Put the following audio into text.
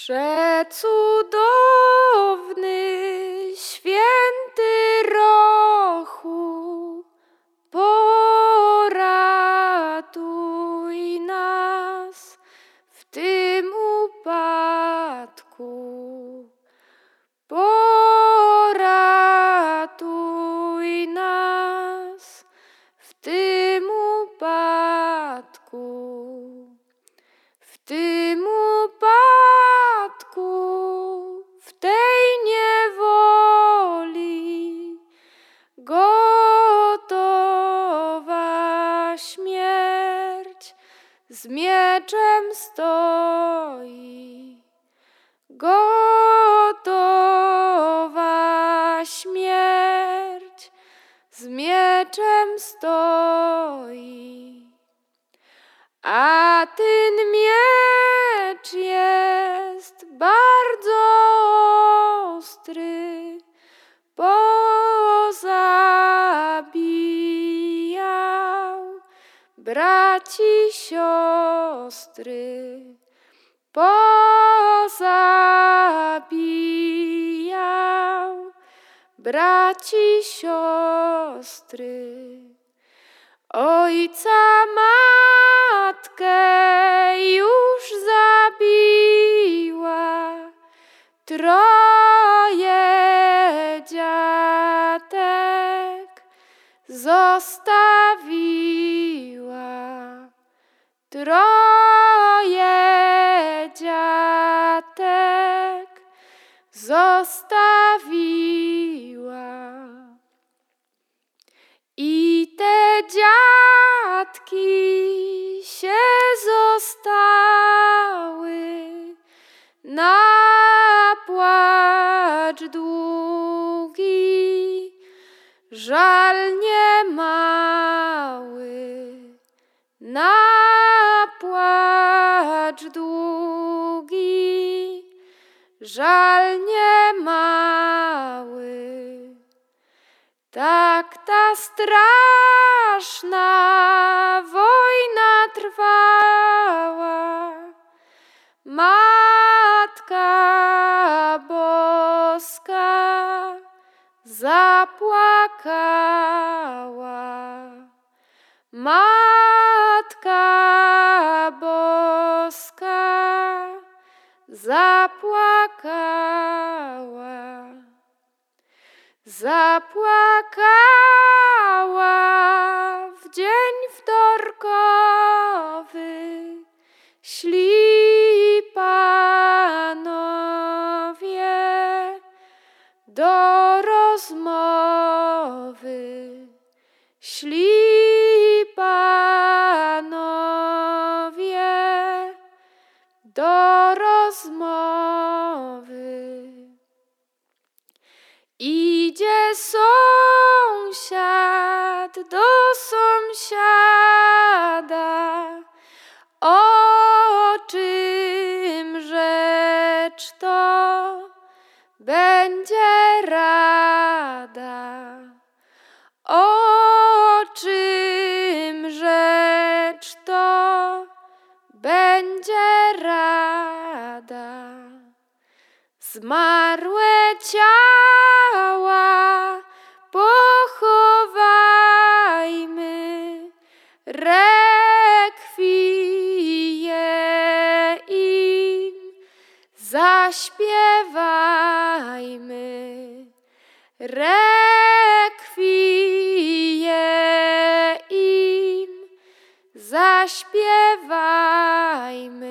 Przecudowny, święty Rochu, poratuj nas w tym upadku. Poratuj nas w tym upadku. W tym upadku, w tej niewoli, gotowa śmierć z mieczem stoi. Gotowa śmierć z mieczem stoi. A ten miecz jest bardzo ostry, pozabijał braci, siostry, pozabijał braci, siostry. Ojca, matkę już zabiła, troje dziatek zostawiła. Troje dziatek zostawiła. I te dziatki się zostały na płacz długi, żal niemały, na płacz długi, żal niemały. Tak ta straszna wojna trwała, Matka Boska zapłakała. Matka Boska zapłakała. Zapłakała w dzień wtorkowy, szli panowie do rozmowy. Szli panowie do rozmowy. Idzie sąsiad do sąsiada, o czym rzecz to będzie rada. O czym rzecz to będzie rada. Zmarłe ciała pochowajmy, rekwije im zaśpiewajmy. Rekwije im zaśpiewajmy.